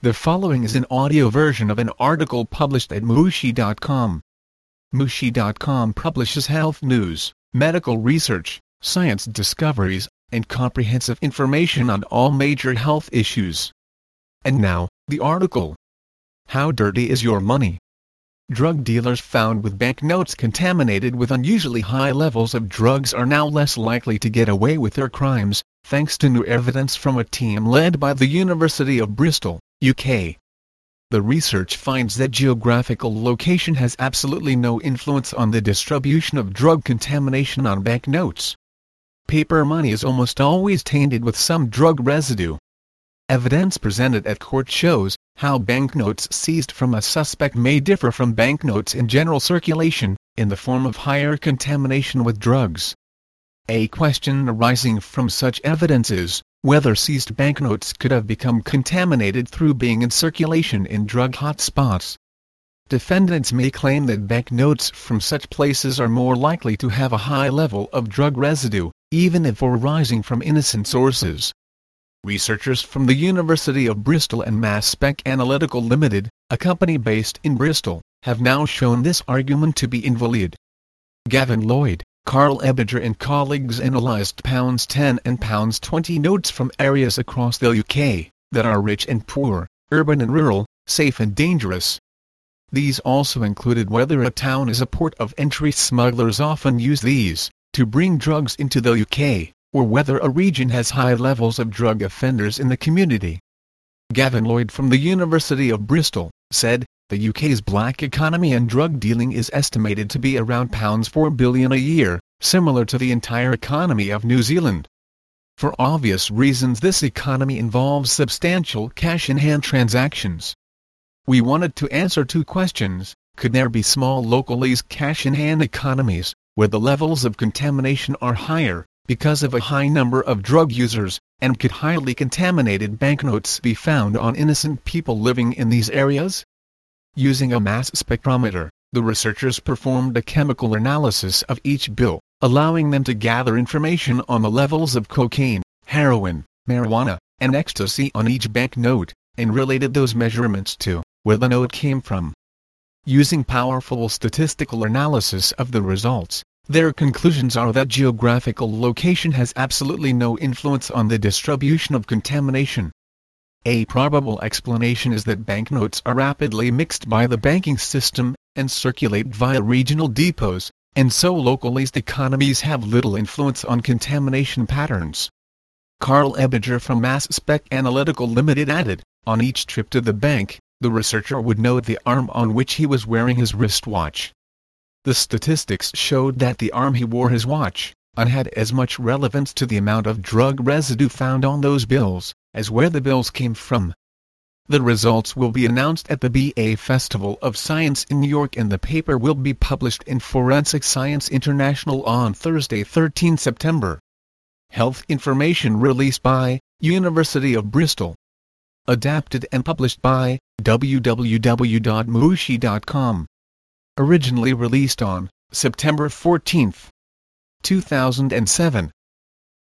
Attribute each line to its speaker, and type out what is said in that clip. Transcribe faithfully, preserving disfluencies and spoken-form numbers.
Speaker 1: The following is an audio version of an article published at Mushi dot com. Mushi dot com publishes health news, medical research, science discoveries, and comprehensive information on all major health issues. And now, the article. How dirty is your money? Drug dealers found with banknotes contaminated with unusually high levels of drugs are now less likely to get away with their crimes, thanks to new evidence from a team led by the University of Bristol, U K. The research finds that geographical location has absolutely no influence on the distribution of drug contamination on banknotes. Paper money is almost always tainted with some drug residue. Evidence presented at court shows how banknotes seized from a suspect may differ from banknotes in general circulation, in the form of higher contamination with drugs. A question arising from such evidence is whether seized banknotes could have become contaminated through being in circulation in drug hotspots. Defendants may claim that banknotes from such places are more likely to have a high level of drug residue, even if arising from innocent sources. Researchers from the University of Bristol and Mass Spec Analytical Limited, a company based in Bristol, have now shown this argument to be invalid. Gavin Lloyd, Carl Ebinger and colleagues analyzed pounds ten and pounds twenty notes from areas across the U K that are rich and poor, urban and rural, safe and dangerous. These also included whether a town is a port of entry. Smugglers often use these to bring drugs into the U K, or whether a region has high levels of drug offenders in the community. Gavin Lloyd from the University of Bristol said, the U K's black economy and drug dealing is estimated to be around four billion pounds a year, similar to the entire economy of New Zealand. For obvious reasons, this economy involves substantial cash-in-hand transactions. We wanted to answer two questions. Could there be small locally cash-in-hand economies, where the levels of contamination are higher, because of a high number of drug users, and could highly contaminated banknotes be found on innocent people living in these areas? Using a mass spectrometer, the researchers performed a chemical analysis of each bill, allowing them to gather information on the levels of cocaine, heroin, marijuana, and ecstasy on each banknote, and related those measurements to where the note came from. Using powerful statistical analysis of the results, their conclusions are that geographical location has absolutely no influence on the distribution of contamination. A probable explanation is that banknotes are rapidly mixed by the banking system, and circulate via regional depots, and so localized economies have little influence on contamination patterns. Carl Ebinger from Mass Spec Analytical Limited added, on each trip to the bank, the researcher would note the arm on which he was wearing his wristwatch. The statistics showed that the arm he wore his watch on had as much relevance to the amount of drug residue found on those bills, as where the bills came from. The results will be announced at the B A Festival of Science in New York, and the paper will be published in Forensic Science International on Thursday, the thirteenth of September. Health information released by University of Bristol. Adapted and published by w w w dot mushi dot com. Originally released on September fourteenth, two thousand seven.